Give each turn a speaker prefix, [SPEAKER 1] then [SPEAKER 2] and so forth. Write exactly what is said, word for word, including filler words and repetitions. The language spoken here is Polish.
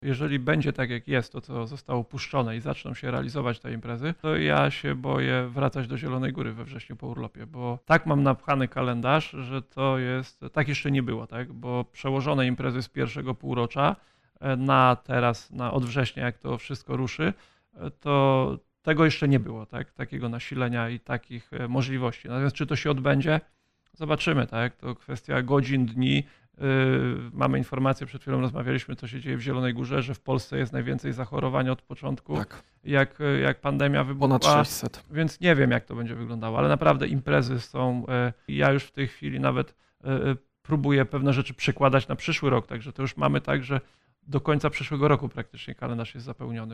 [SPEAKER 1] Jeżeli będzie tak jak jest, to co zostało puszczone i zaczną się realizować te imprezy, to ja się boję wracać do Zielonej Góry we wrześniu po urlopie, bo tak mam napchany kalendarz, że to jest, tak jeszcze nie było, tak? Bo przełożone imprezy z pierwszego półrocza na teraz, na od września, jak to wszystko ruszy, to tego jeszcze nie było, tak? Takiego nasilenia i takich możliwości. Natomiast czy to się odbędzie? Zobaczymy, tak? To kwestia godzin, dni. Mamy informację, przed chwilą rozmawialiśmy, co się dzieje w Zielonej Górze, że w Polsce jest najwięcej zachorowań od początku,
[SPEAKER 2] Tak.
[SPEAKER 1] jak, jak pandemia wybuchła.
[SPEAKER 2] Ponad sześćset.
[SPEAKER 1] Więc nie wiem, jak to będzie wyglądało, ale naprawdę imprezy są, ja już w tej chwili nawet próbuję pewne rzeczy przekładać na przyszły rok, także to już mamy tak, że do końca przyszłego roku praktycznie kalendarz jest zapełniony.